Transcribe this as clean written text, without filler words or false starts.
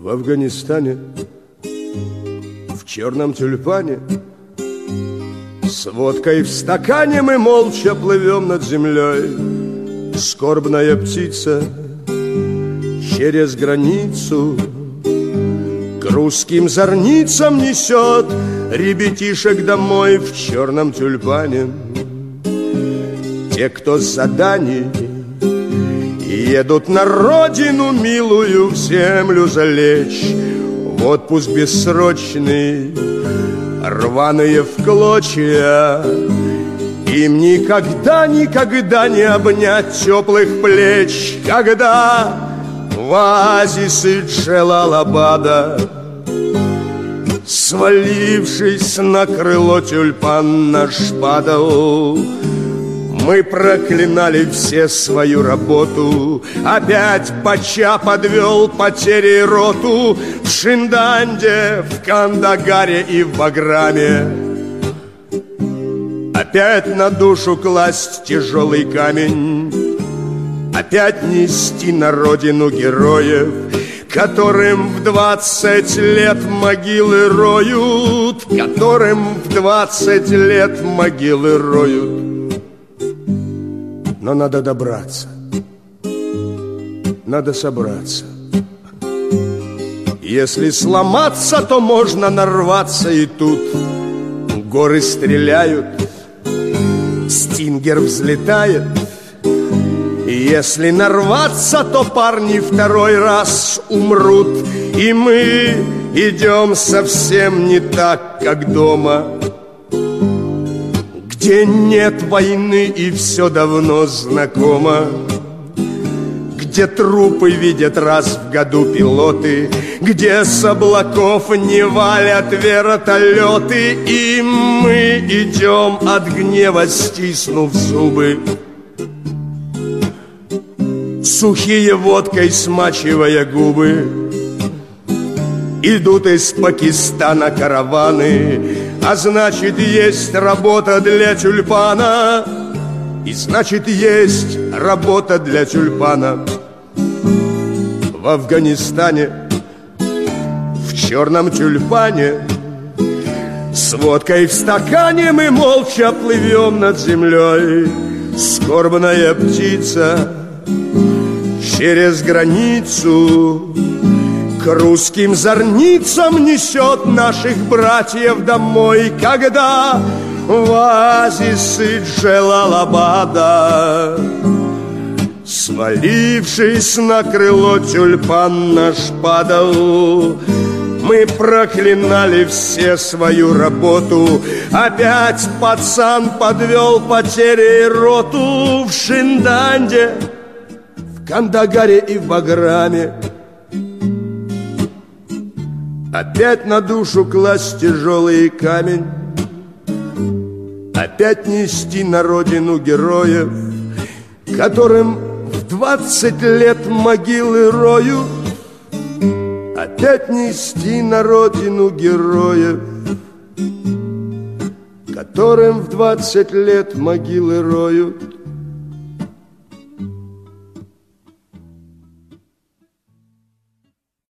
В Афганистане, в черном тюльпане, с водкой в стакане мы молча плывем над землей. Скорбная птица через границу к русским зорницам несет ребятишек домой в черном тюльпане. Те, кто с заданий едут на родину милую, в землю залечь, в отпуск бессрочный, рваные в клочья. Им никогда не обнять теплых плеч, когда в оазисы Джелалабада, свалившись на крыло, тюльпан наш падал. Мы проклинали все свою работу. Опять Пача подвел потери роту в Шинданде, в Кандагаре и в Баграме. Опять на душу класть тяжелый камень, опять нести на родину героев, которым в 20 лет могилы роют, которым в 20 лет могилы роют. Но надо добраться, надо собраться. Если сломаться, то можно нарваться, и тут горы стреляют, стингер взлетает. Если нарваться, то парни второй раз умрут, и мы идем совсем не так, как дома, где нет войны и все давно знакомо, где трупы видят раз в году пилоты, где с облаков не валят вертолеты, и мы идем от гнева, стиснув зубы, сухие водкой смачивая губы. Идут из Пакистана караваны, а значит, есть работа для тюльпана. И значит, есть работа для тюльпана. В Афганистане, в черном тюльпане, с водкой в стакане мы молча плывем над землей. Скорбная птица через границу к русским зорницам несет наших братьев домой, когда в оазисы Джелалабада, свалившись на крыло, тюльпан наш падал. Мы проклинали все свою работу. Опять пацан подвел потери роту в Шинданде, в Кандагаре и в Баграме. Опять на душу класть тяжелый камень, опять нести на родину героев, которым в 20 лет могилы роют. Опять нести на родину героев, которым в 20 лет могилы роют.